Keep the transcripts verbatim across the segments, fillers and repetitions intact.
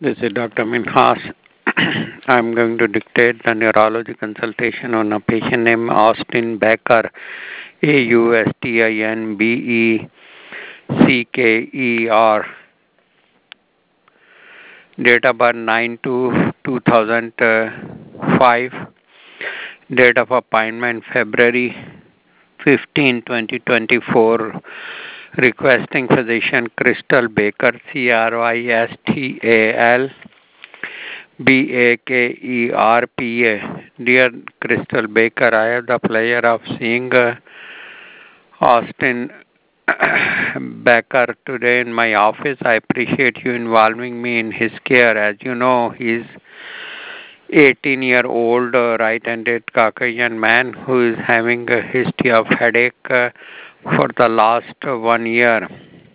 This is Doctor Minhas. I'm going to dictate the neurology consultation on a patient named Austin Becker, A U S T I N B E C K E R. Date of birth nine two two thousand five. Date of appointment February fifteenth, twenty twenty-four. Requesting physician Crystal Baker, C R Y S T A L B A K E R P A. Dear Crystal Baker, I have the pleasure of seeing uh, Austin Becker today in my office. I appreciate you involving me in his care. As you know, he's eighteen year old uh, right-handed Caucasian man who is having a history of headache uh, for the last uh, one year.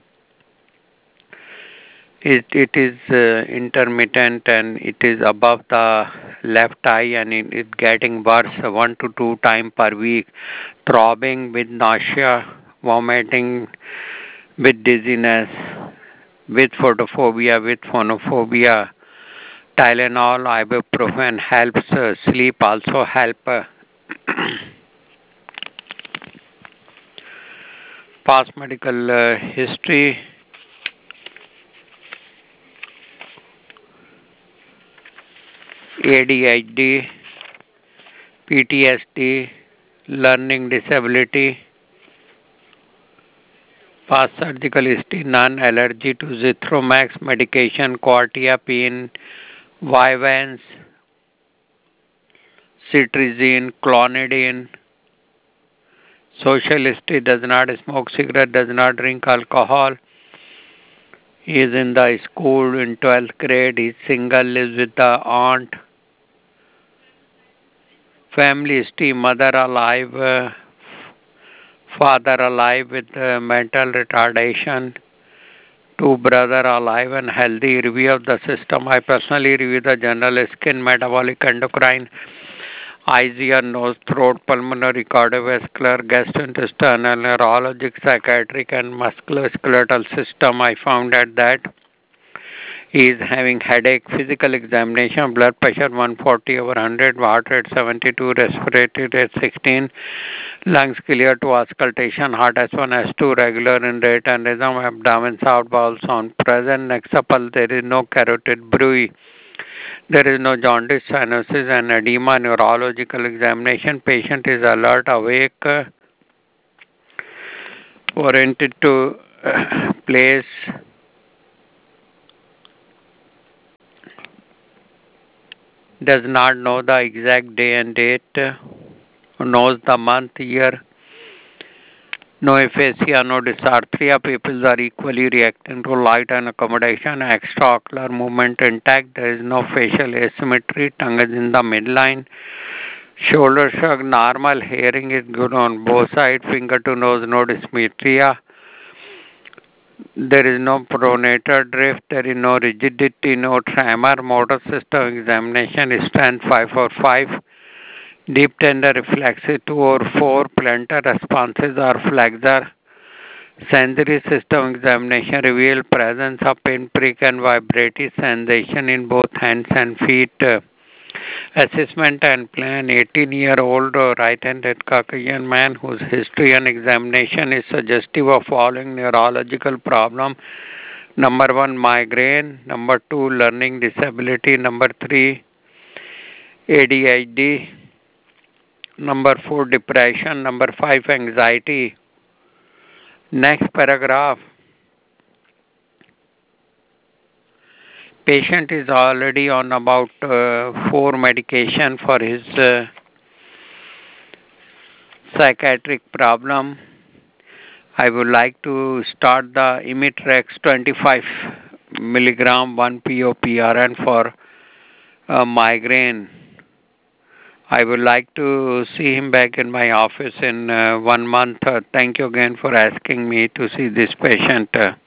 It, it is uh, intermittent and it is above the left eye and it is getting worse one to two times per week, throbbing with nausea, vomiting, with dizziness, with photophobia, with phonophobia. Tylenol, ibuprofen helps, uh, sleep also help. Uh, past medical uh, history. A D H D, P T S D, learning disability, past surgical history, none, allergy to Zithromax medication, quetiapine, Vyvanse, cetirizine, clonidine, social history, does not smoke cigarette, does not drink alcohol, he is in the school in twelfth grade, he is single, lives with the aunt, family history, mother alive, uh, father alive with uh, mental retardation, two brother alive and healthy, review of the system. I personally review the general skin, metabolic, endocrine, eyes, ear, nose, throat, pulmonary, cardiovascular, gastrointestinal, neurologic, psychiatric and musculoskeletal system. I found out that he is having headache, physical examination, blood pressure one forty over one hundred, heart rate seventy-two, respiratory rate sixteen, lungs clear to auscultation, heart S one, S two, regular in rate and rhythm, abdomen, south bowel sound present, next supple, there is no carotid bruit. There is no jaundice, cyanosis and edema, neurological examination, patient is alert, awake, uh, oriented to uh, place, does not know the exact day and date, uh, knows the month, year, no aphasia, no dysarthria, pupils are equally reacting to light and accommodation, extraocular movement intact, there is no facial asymmetry, tongue is in the midline, shoulder shrug normal, hearing is good on both sides, finger to nose, no dysmetria, there is no pronator drift, there is no rigidity, no tremor, motor system examination, strength five or five, deep tender reflexes two or four, plantar responses are flexor, sensory system examination reveal presence of pinprick and vibratory sensation in both hands and feet. Assessment and plan, eighteen year old right-handed Caucasian man whose history and examination is suggestive of following neurological problem. Number one, migraine. Number two, learning disability. Number three, A D H D. Number four, depression. Number five, anxiety. Next paragraph. Patient is already on about uh, four medication for his uh, psychiatric problem. I would like to start the Imitrex twenty-five milligram one P O P R N for uh, migraine. I would like to see him back in my office in uh, one month. Uh, thank you again for asking me to see this patient. Uh,